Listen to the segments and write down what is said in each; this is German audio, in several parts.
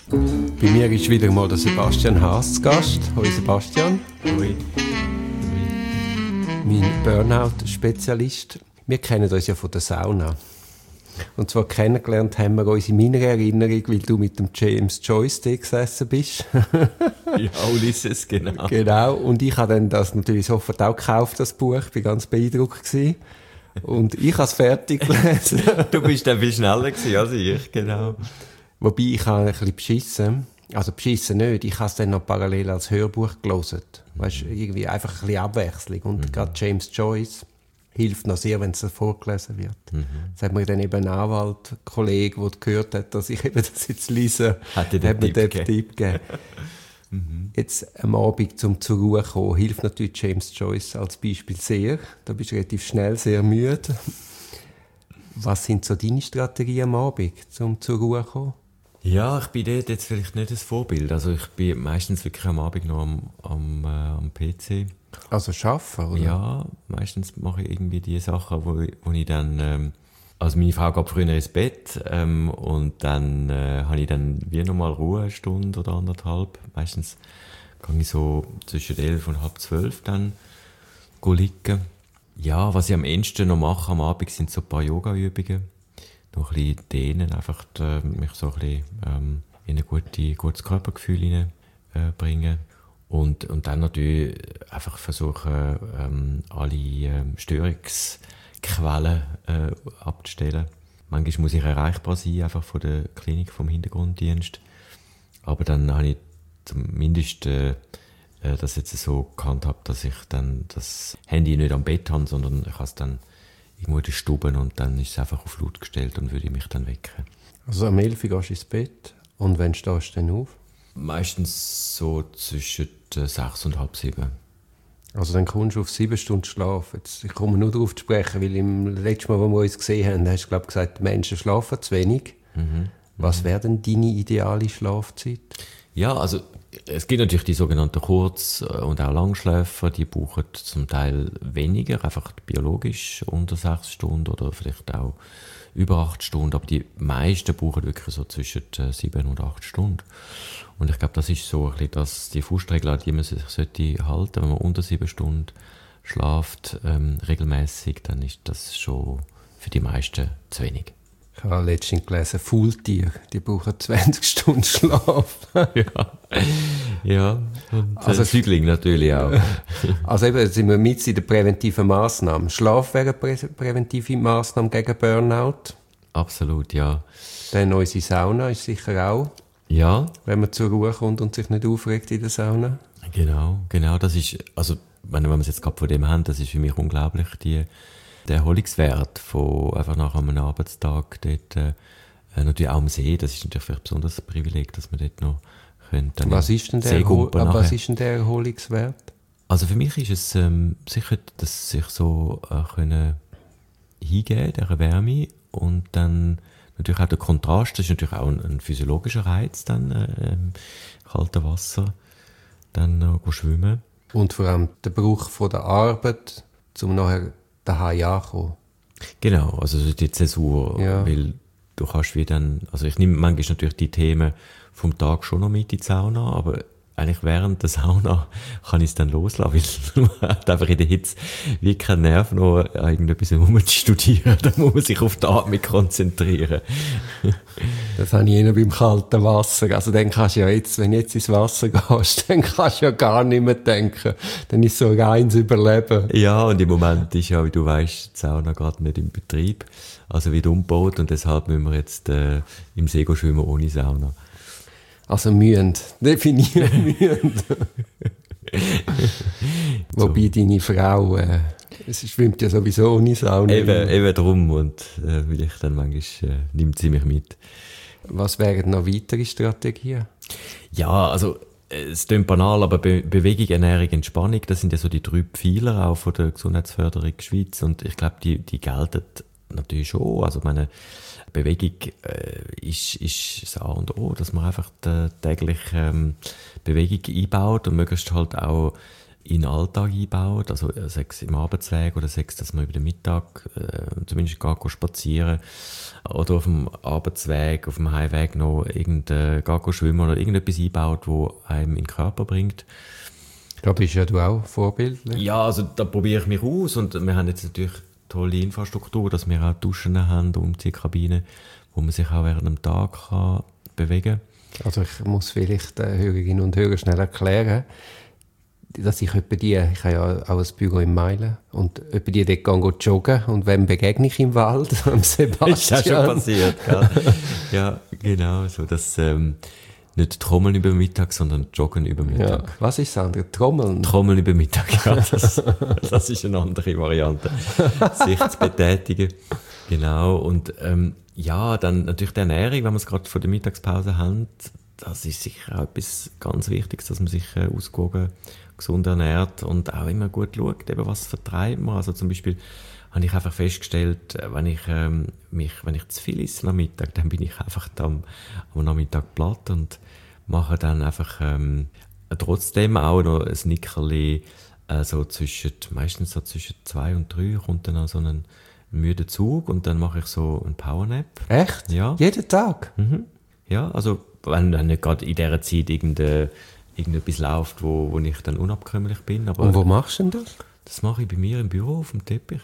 Bei mir ist wieder mal der Sebastian Haas zu Gast. Hoi Sebastian. Hoi. Mein Burnout-Spezialist. Wir kennen uns ja von der Sauna. Und zwar kennengelernt haben wir uns in meiner Erinnerung, weil du mit dem James Joyce da gesessen bist. Ja, Ulysses, genau. Genau. Und ich habe dann das natürlich sofort auch gekauft, das Buch. Ich war ganz beeindruckt gewesen. Und ich habe es fertig gelesen. Du bist dann viel schneller gewesen als ich, genau. Wobei ich habe ein bisschen beschissen. Also beschissen nicht. Ich habe es dann noch parallel als Hörbuch gelesen. Weißt du, irgendwie einfach ein bisschen Abwechslung. Und gerade James Joyce hilft noch sehr, wenn es vorgelesen wird. Das hat mir dann eben ein Anwalt, ein Kollege, der gehört hat, dass ich eben das jetzt lese, hat mir den Tipp gegeben. Jetzt am Abend zum zur Ruhe kommen, hilft natürlich James Joyce als Beispiel sehr. Da bist du relativ schnell sehr müde. Was sind so deine Strategien am Abend, um zur Ruhe zu kommen? Ja, ich bin dort jetzt vielleicht nicht das Vorbild. Also ich bin meistens wirklich am Abend noch am PC. Also arbeiten, oder? Ja, meistens mache ich irgendwie die Sachen, wo ich dann... also meine Frau geht früher ins Bett und dann habe ich dann wie nochmal Ruhe, eine Stunde oder anderthalb. Meistens gehe ich so zwischen 11 und 11:30 dann liegen. Ja, was ich am ehesten noch mache am Abend, sind so ein paar Yoga-Übungen. Noch ein bisschen dehnen, einfach mich so ein bisschen in ein gutes Körpergefühl bringen. Und dann natürlich einfach versuchen, alle Störungsquellen abzustellen. Manchmal muss ich erreichbar sein, einfach von der Klinik, vom Hintergrunddienst. Aber dann habe ich zumindest das jetzt so gehandhabt, dass ich dann das Handy nicht am Bett habe, sondern ich habe es dann irgendwo in der Stube und dann ist es einfach auf laut gestellt und würde ich mich dann wecken. Also am 11 Uhr gehst du ins Bett und wann stehst du dann auf? Meistens so zwischen 6 und halb 7. Also dann kommst du auf 7 Stunden Schlaf. Jetzt, ich komme nur darauf zu sprechen, weil im letzten Mal, wo wir uns gesehen haben, hast du gesagt, die Menschen schlafen zu wenig. Was wäre denn deine ideale Schlafzeit? Ja, also es gibt natürlich die sogenannten Kurz- und auch Langschläfer, die brauchen zum Teil weniger, einfach biologisch unter 6 Stunden oder vielleicht auch über 8 Stunden, aber die meisten brauchen wirklich so zwischen 7 und 8 Stunden. Und ich glaube, das ist so ein bisschen die Faustregel, an die man sich halten sollte. Wenn man unter 7 Stunden schläft, regelmäßig, dann ist das schon für die meisten zu wenig. Ich habe letztens gelesen, Faultiere, die brauchen 20 Stunden Schlaf. Ja, und Also Säugling natürlich auch. Also eben, jetzt sind wir mit in den präventiven Massnahmen. Schlaf wäre eine präventive Massnahme gegen Burnout. Absolut, ja. Dann unsere Sauna ist sicher auch, Ja, wenn man zur Ruhe kommt und sich nicht aufregt in der Sauna. genau, das ist, also, wenn wir es jetzt gerade von dem haben, das ist für mich unglaublich, der Erholungswert von einfach nach einem Arbeitstag dort, natürlich auch am See, das ist natürlich vielleicht besonders ein Privileg, dass man dort noch könnte. Was ist denn der Erholungswert? Also für mich ist es sicher, dass sich so können hingeben, dieser Wärme, und dann natürlich auch der Kontrast, das ist natürlich auch ein physiologischer Reiz, dann kaltes Wasser, dann noch schwimmen. Und vor allem der Bruch von der Arbeit, um nachher daheim anzukommen. Genau, also die Zäsur, Ja. weil du kannst wie dann, also ich nehme manchmal natürlich die Themen vom Tag schon noch mit in die Sauna, aber eigentlich während der Sauna kann ich es dann loslassen, weil man hat einfach in der Hitze wie keinen Nerv noch an irgendetwas rumzustudieren, da muss man sich auf die Atmung konzentrieren. Das habe ich eher beim kalten Wasser. Also dann kannst du ja jetzt, wenn du jetzt ins Wasser gehst, dann kannst du ja gar nicht mehr denken. Dann ist so reines Überleben. Ja, und im Moment ist ja, wie du weißt, die Sauna gerade nicht im Betrieb, also wird umgebaut, und deshalb müssen wir jetzt im See schwimmen ohne Sauna. Also mühend. Definieren mühend. Wobei deine Frau, es schwimmt ja sowieso ohne Sauna. Eben drum, und vielleicht dann manchmal nimmt sie mich mit. Was wären noch weitere Strategien? Ja, also es klingt banal, aber Bewegung, Ernährung, Entspannung, das sind ja so die 3 Pfeiler auch von der Gesundheitsförderung Schweiz, und ich glaube, die gelten natürlich schon. Also meine Bewegung ist das A und O, dass man einfach täglich Bewegung einbaut und möglichst halt auch in den Alltag einbauen, also sei es im Arbeitsweg oder sei es, dass man über den Mittag zumindest geht spazieren oder auf dem Arbeitsweg, auf dem Heimweg noch geht schwimmen oder irgendetwas einbaut, das einem in den Körper bringt. Da bist ja du auch vorbildlich. Ja, also da probiere ich mich aus und wir haben jetzt natürlich tolle Infrastruktur, dass wir auch Duschen haben und die Kabine, wo man sich auch während dem Tag kann bewegen kann. Also ich muss vielleicht Hörerinnen und Hörer schnell erklären, dass ich habe ja auch ein Büro in Meilen und etwa die dort joggen und wem begegne ich im Wald? Am Sebastian. Ist ja schon passiert, gell? Ja, genau, so dass nicht Trommeln über Mittag, sondern Joggen über Mittag. Ja. Was ist das andere? Trommeln? Trommeln über Mittag, ja, das ist eine andere Variante, sich zu betätigen. Genau, und ja, dann natürlich die Ernährung, wenn wir es gerade vor der Mittagspause haben, das ist sicher auch etwas ganz Wichtiges, dass man sich ausgewogen, gesund ernährt und auch immer gut schaut, eben was vertreibt man. Also zum Beispiel habe ich einfach festgestellt, wenn ich zu viel esse am Mittag, dann bin ich einfach am Nachmittag platt und mache dann einfach trotzdem auch noch ein Nickerli meistens so zwischen 2 und 3 kommt dann auch so ein müder Zug und dann mache ich so einen Powernap. Echt? Ja. Jeden Tag? Mhm. Ja, also wenn nicht gerade in dieser Zeit irgendetwas läuft, wo ich dann unabkömmlich bin. Aber und wo machst du denn das? Das mache ich bei mir im Büro auf dem Teppich.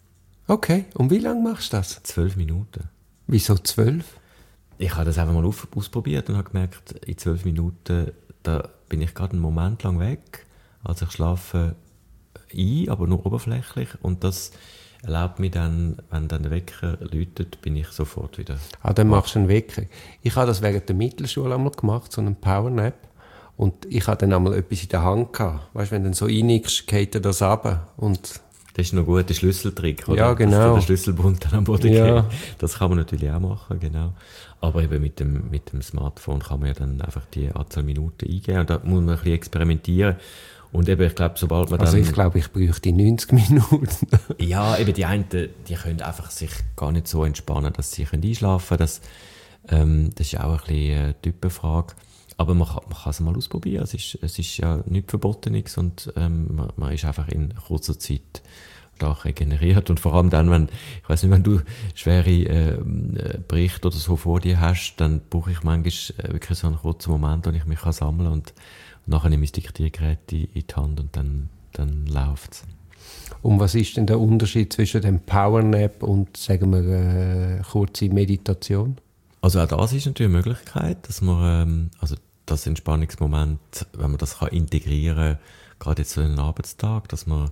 Okay, und wie lange machst du das? 12 Minuten. Wieso 12? Ich habe das einfach mal ausprobiert und habe gemerkt, in 12 Minuten, da bin ich gerade einen Moment lang weg. Also ich schlafe ein, aber nur oberflächlich und das erlaubt mir dann, wenn dann der Wecker läutet, bin ich sofort wieder. Dann machst du einen Wecker. Ich habe das während der Mittelschule einmal gemacht, so einen Powernap. Und ich hatte dann einmal etwas in der Hand gehabt. Weißt du, wenn du dann so reinigst, geht das runter. Und das ist noch gut, der Schlüsseltrick, oder? Ja, genau. Der Schlüsselbund dann am Boden ja. geht. Das kann man natürlich auch machen, genau. Aber eben mit dem Smartphone kann man ja dann einfach die Anzahl Minuten eingeben. Und da muss man ein bisschen experimentieren. Und eben, ich glaube, sobald man dann... Also ich glaube, ich bräuchte 90 Minuten. Ja, eben die einen, die können einfach sich gar nicht so entspannen, dass sie einschlafen können. Das ist auch ein bisschen eine Typenfrage. Aber man kann es mal ausprobieren. Es ist ja nichts Verbotenes und man ist einfach in kurzer Zeit stark regeneriert. Und vor allem dann, wenn du schwere Berichte oder so vor dir hast, dann brauche ich manchmal wirklich so einen kurzen Moment, wo ich mich sammeln kann und nachher nehme ich das Diktiergerät in die Hand und dann läuft es. Und was ist denn der Unterschied zwischen dem Powernap und, sagen wir, kurze Meditation? Also auch das ist natürlich eine Möglichkeit, dass man das Entspannungsmoment, wenn man das integrieren kann, gerade jetzt so in einen Arbeitstag,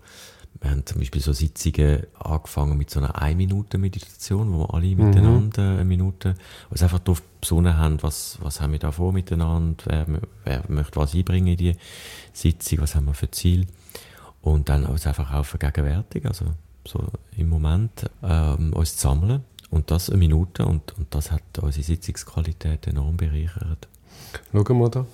wir haben zum Beispiel so Sitzungen angefangen mit so einer 1-Minute-Meditation, wo wir alle miteinander eine Minute, also einfach darauf besonnen haben, was haben wir da vor miteinander, wer möchte was einbringen in die Sitzung, was haben wir für Ziel und dann uns einfach auch vergegenwärtigen, also so im Moment uns zu sammeln und das eine Minute und das hat unsere Sitzungsqualität enorm bereichert. Schauen wir da.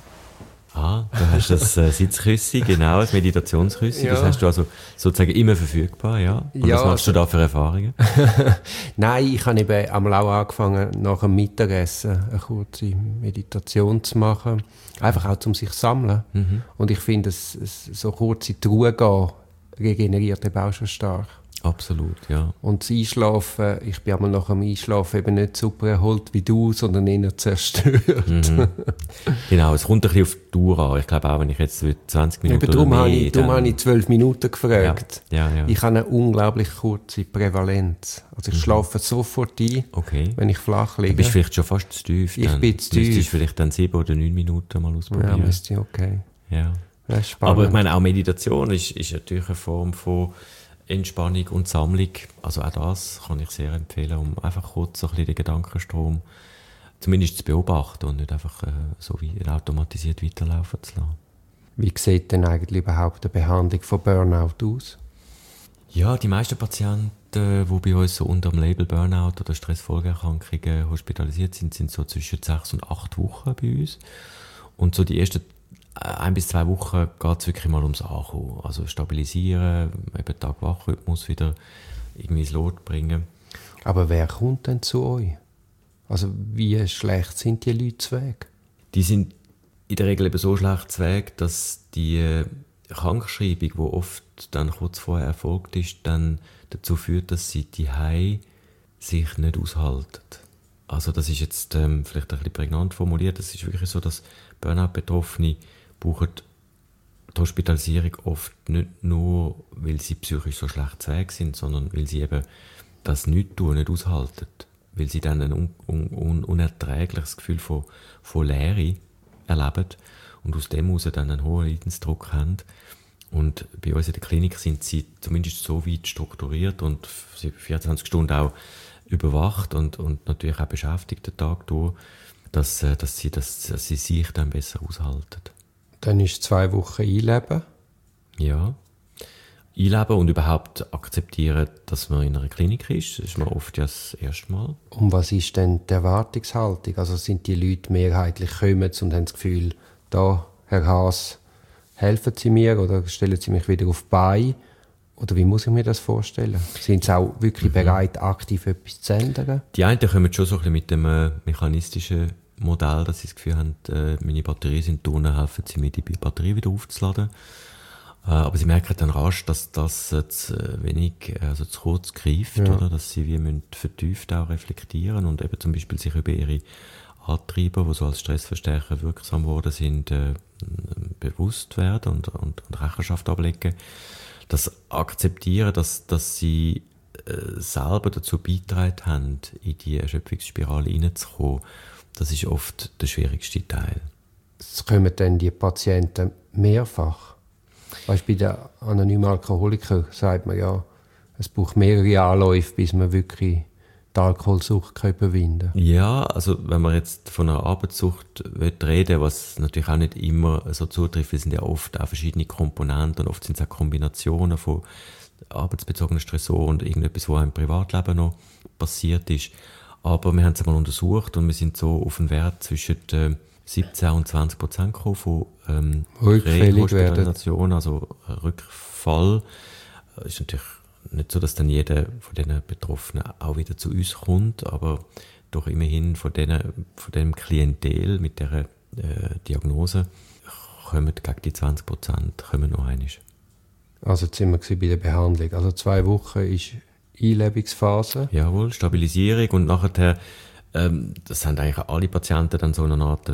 Du hast das Sitzküssi, genau, das Meditationsküssi. Ja. Das hast du also sozusagen immer verfügbar, ja. Und ja, was machst du da für Erfahrungen? Nein, ich habe eben einmal auch angefangen, nach dem Mittagessen eine kurze Meditation zu machen. Einfach auch, um sich zu sammeln. Mhm. Und ich finde, so kurz in die Ruhe gehen, regeneriert eben auch schon stark. Absolut, ja. Und das Einschlafen, ich bin einmal nach dem Einschlafen eben nicht super erholt wie du, sondern eher zerstört. Mhm. Genau, es kommt ein bisschen auf die Tour an. Ich glaube auch, wenn ich jetzt 20 Minuten eben darum habe ich 12 Minuten gefragt. Ja. Ich habe eine unglaublich kurze Prävalenz. Also ich schlafe sofort ein, wenn ich flach liege. Du bist vielleicht schon fast zu tief. Ich bin zu tief. Müsstest vielleicht dann 7 oder 9 Minuten mal ausprobieren. Ja, müsste ich, okay. Ja. Das ist spannend. Aber ich meine, auch Meditation ist natürlich eine Form von Entspannung und Sammlung, also auch das kann ich sehr empfehlen, um einfach kurz so ein bisschen den Gedankenstrom zumindest zu beobachten und nicht einfach so wie automatisiert weiterlaufen zu lassen. Wie sieht denn eigentlich überhaupt die Behandlung von Burnout aus? Ja, die meisten Patienten, die bei uns so unter dem Label Burnout oder Stressfolgeerkrankungen hospitalisiert sind, sind so zwischen 6 und 8 Wochen bei uns. Und so die ersten 1 bis 2 Wochen geht es wirklich mal ums Ankommen. Also stabilisieren, eben Tag-Wach-Rhythmus wieder irgendwie ins Lot bringen. Aber wer kommt denn zu euch? Also wie schlecht sind die Leute zu Weg? Die sind in der Regel eben so schlecht zu Weg, dass die Krankschreibung, die oft dann kurz vorher erfolgt ist, dann dazu führt, dass sie die Hause sich nicht aushalten. Also das ist jetzt vielleicht ein bisschen prägnant formuliert. Es ist wirklich so, dass Burnout-Betroffene brauchen die Hospitalisierung oft nicht nur, weil sie psychisch so schlecht zu Weg sind, sondern weil sie eben das Nichtstun nicht aushalten. Weil sie dann ein unerträgliches Gefühl von Leere erleben und aus dem heraus dann einen hohen Leidensdruck haben. Und bei uns in der Klinik sind sie zumindest so weit strukturiert und 24 Stunden auch überwacht und natürlich auch beschäftigt den Tag durch, dass sie sich dann besser aushalten. Dann ist 2 Wochen einleben. Ja. Einleben und überhaupt akzeptieren, dass man in einer Klinik ist. Das ist man oft ja das erste Mal. Und was ist denn die Erwartungshaltung? Also sind die Leute mehrheitlich kommen und haben das Gefühl, da, Herr Haas, helfen Sie mir oder stellen Sie mich wieder auf die Beine? Oder wie muss ich mir das vorstellen? Sind Sie auch wirklich bereit, aktiv etwas zu ändern? Die einen kommen schon so ein bisschen mit dem mechanistischen Modell, dass sie das Gefühl haben, meine Batterien sind unten, helfen sie mir, die Batterie wieder aufzuladen. Aber sie merken dann rasch, dass das zu kurz greift, oder? Dass sie wie vertieft auch reflektieren und eben zum Beispiel sich über ihre Antreiber, die so als Stressverstärker wirksam worden sind, bewusst werden und Rechenschaft ablegen. Das Akzeptieren, dass sie selber dazu beigetragen haben, in die Erschöpfungsspirale hineinzukommen, das ist oft der schwierigste Teil. Es kommen dann die Patienten mehrfach. Weißt, bei den anonymen Alkoholikern sagt man ja, es braucht mehrere Anläufe, bis man wirklich die Alkoholsucht überwinden kann. Ja, also wenn man jetzt von einer Arbeitssucht reden, was natürlich auch nicht immer so zutrifft, es sind ja oft auch verschiedene Komponenten und oft sind es auch Kombinationen von arbeitsbezogenen Stressoren und irgendetwas, was im Privatleben noch passiert ist. Aber wir haben es einmal untersucht und wir sind so auf einen Wert zwischen 17 und 20% gekommen von Rehospitalisation, also Rückfall. Ist natürlich nicht so, dass dann jeder von diesen Betroffenen auch wieder zu uns kommt, aber doch immerhin von dem Klientel mit dieser Diagnose kommen gegen die 20% kommen noch einmal. Also jetzt sind wir bei der Behandlung. Also 2 Wochen ist Einlebungsphase. Jawohl, Stabilisierung und nachher, das haben eigentlich alle Patienten dann so eine Art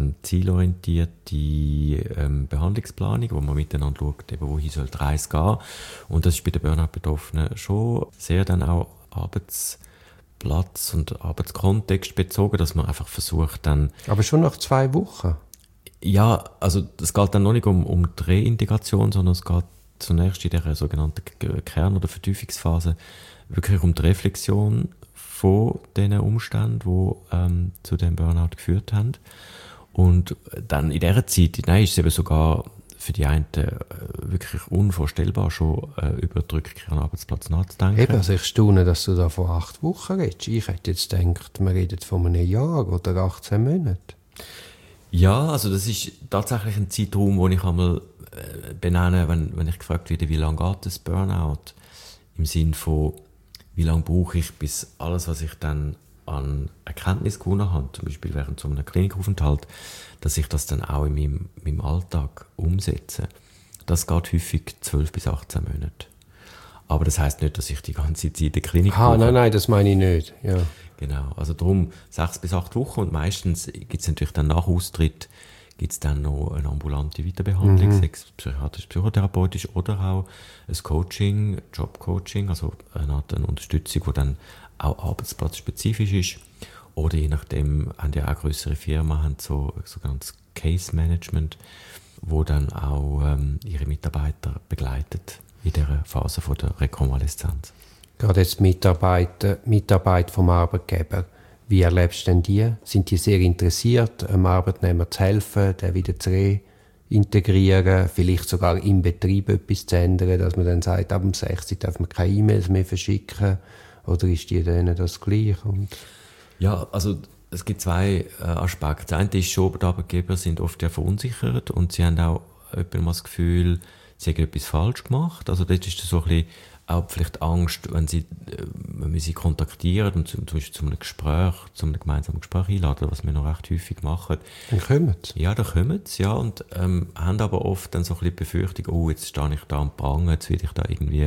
zielorientierte Behandlungsplanung, wo man miteinander schaut, eben, wohin soll die Reise gehen. Und das ist bei den Burnout-Betroffenen schon sehr dann auch Arbeitsplatz und Arbeitskontext bezogen, dass man einfach versucht dann... Aber schon nach 2 Wochen? Ja, also es geht dann noch nicht um die Reintegration, sondern es geht zunächst in der sogenannten Kern- oder Vertiefungsphase wirklich um die Reflexion von diesen Umständen, die zu dem Burnout geführt haben. Und dann in dieser Zeit, ist es eben sogar für die einen wirklich unvorstellbar, schon über die Rückkehr an den Arbeitsplatz nachzudenken. Eben, also ich staune, dass du da von 8 Wochen redest. Ich hätte jetzt gedacht, wir reden von einem Jahr oder 18 Monaten. Ja, also das ist tatsächlich ein Zeitraum, den ich einmal benenne, wenn ich gefragt werde, wie lange geht das Burnout? Im Sinn von, wie lange brauche ich, bis alles, was ich dann an Erkenntnis gewonnen habe, zum Beispiel während so einem Klinikaufenthalt, dass ich das dann auch in meinem Alltag umsetze. Das geht häufig 12 bis 18 Monate. Aber das heisst nicht, dass ich die ganze Zeit in der Klinik brauche. Nein, das meine ich nicht. Ja. Genau, also darum 6 bis 8 Wochen und meistens gibt es natürlich dann nach Austritt gibt's dann noch eine ambulante Weiterbehandlung, sei es psychiatrisch, psychotherapeutisch oder auch ein Coaching, Jobcoaching, also eine Unterstützung, die dann auch arbeitsplatzspezifisch ist. Oder je nachdem, haben ja auch grössere Firmen haben so sogenanntes Case Management, wo dann auch ihre Mitarbeiter begleitet in dieser Phase von der Rekonvaleszenz. Gerade jetzt Mitarbeit vom Arbeitgeber. Wie erlebst du denn die? Sind die sehr interessiert, einem Arbeitnehmer zu helfen, den wieder zu reintegrieren, vielleicht sogar im Betrieb etwas zu ändern, dass man dann sagt, ab dem 6. darf man keine E-Mails mehr verschicken? Oder ist denen das gleich? Ja, also es gibt 2 Aspekte. Das eine ist schon, die Arbeitgeber sind oft ja verunsichert und sie haben auch das Gefühl, sie haben etwas falsch gemacht. Also das ist so ein bisschen auch vielleicht Angst, wenn wir sie kontaktieren und zum Beispiel zu einem gemeinsamen Gespräch einladen, was wir noch recht häufig machen. Dann kommen sie. Ja, dann kommen sie, ja, und haben aber oft dann so ein bisschen die Befürchtung, jetzt stehe ich da am Pranger, jetzt will ich da irgendwie,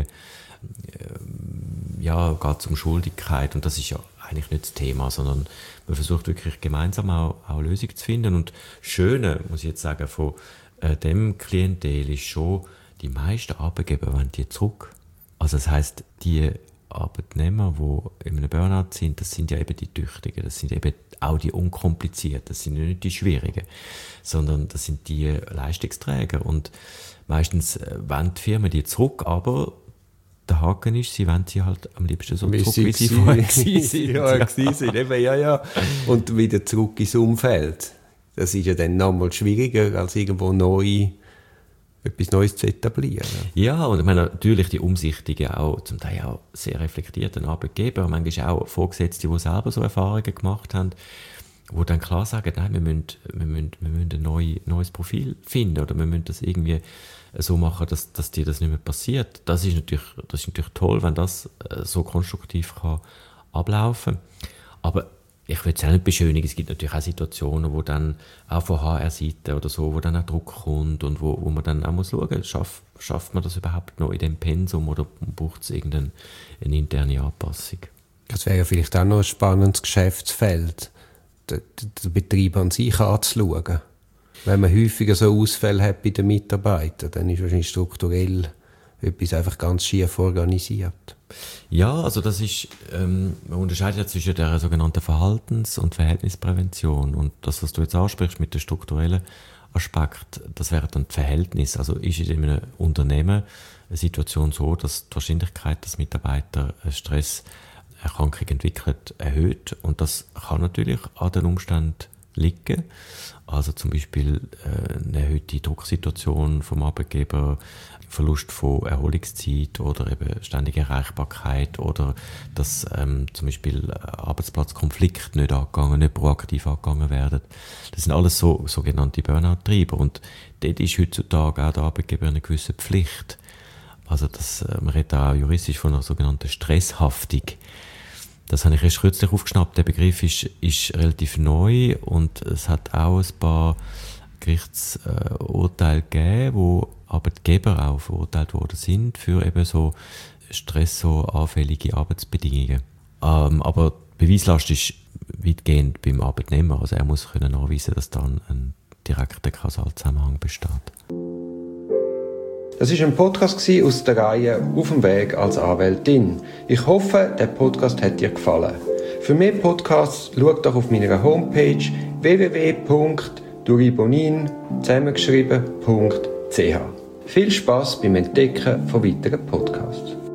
geht es um Schuldigkeit, und das ist ja eigentlich nicht das Thema, sondern man versucht wirklich gemeinsam auch Lösungen zu finden. Und das Schöne, muss ich jetzt sagen, von dem Klientel ist schon, die meisten Arbeitgeber wollen die zurück. Also das heisst, die Arbeitnehmer, die in einem Burnout sind, das sind ja eben die Tüchtigen, das sind eben auch die Unkomplizierten, das sind nicht die Schwierigen, sondern das sind die Leistungsträger. Und meistens wollen die Firmen die zurück, aber der Haken ist, sie wollen sie halt am liebsten so zurück, wie sie vorher waren. Ja. Und wieder zurück ins Umfeld. Das ist ja dann nochmal schwieriger, als irgendwo etwas Neues zu etablieren. Ja, und ich meine, natürlich die umsichtigen, auch zum Teil auch sehr reflektierten Arbeitgeber, manchmal auch Vorgesetzte, die selber so Erfahrungen gemacht haben, die dann klar sagen, nein, wir müssen ein neues Profil finden, oder wir müssen das irgendwie so machen, dass dir das nicht mehr passiert. Das ist natürlich toll, wenn das so konstruktiv kann ablaufen kann. Aber ich will es auch nicht beschönigen, es gibt natürlich auch Situationen, wo dann auch von HR-Seite oder so, wo dann auch Druck kommt und wo man dann auch muss schauen, schafft man das überhaupt noch in dem Pensum oder braucht es irgendeine interne Anpassung? Das wäre ja vielleicht auch noch ein spannendes Geschäftsfeld, den Betrieb an sich anzuschauen. Wenn man häufiger so Ausfälle hat bei den Mitarbeitern, dann ist wahrscheinlich strukturell etwas einfach ganz schief organisiert. Ja, also das ist, man unterscheidet ja zwischen der sogenannten Verhaltens- und Verhältnisprävention. Und das, was du jetzt ansprichst mit dem strukturellen Aspekt, das wäre dann das Verhältnis. Also ist in einem Unternehmen eine Situation so, dass die Wahrscheinlichkeit, dass Mitarbeiter eine Stresserkrankung entwickelt, erhöht. Und das kann natürlich an den Umständen liegen. Also zum Beispiel eine erhöhte Drucksituation vom Arbeitgeber, Verlust von Erholungszeit oder eben ständige Erreichbarkeit oder dass zum Beispiel Arbeitsplatzkonflikte nicht proaktiv angegangen werden. Das sind alles so sogenannte Burnout-Treiber, und dort ist heutzutage auch der Arbeitgeber eine gewisse Pflicht. Also man redet auch juristisch von einer sogenannten Stresshaftung. Das habe ich erst kürzlich aufgeschnappt. Der Begriff ist relativ neu, und es hat auch ein paar Gerichtsurteile gegeben, wo Arbeitgeber auch verurteilt worden sind für eben so stressanfällige Arbeitsbedingungen. Aber die Beweislast ist weitgehend beim Arbeitnehmer. Also er muss können nachweisen, dass da ein direkter Kausalzusammenhang besteht. Das war ein Podcast aus der Reihe «Auf dem Weg als Anwältin». Ich hoffe, der Podcast hat dir gefallen. Für mehr Podcasts schau doch auf meiner Homepage www.duribonin zusammengeschrieben.ch. Viel Spass beim Entdecken von weiteren Podcasts.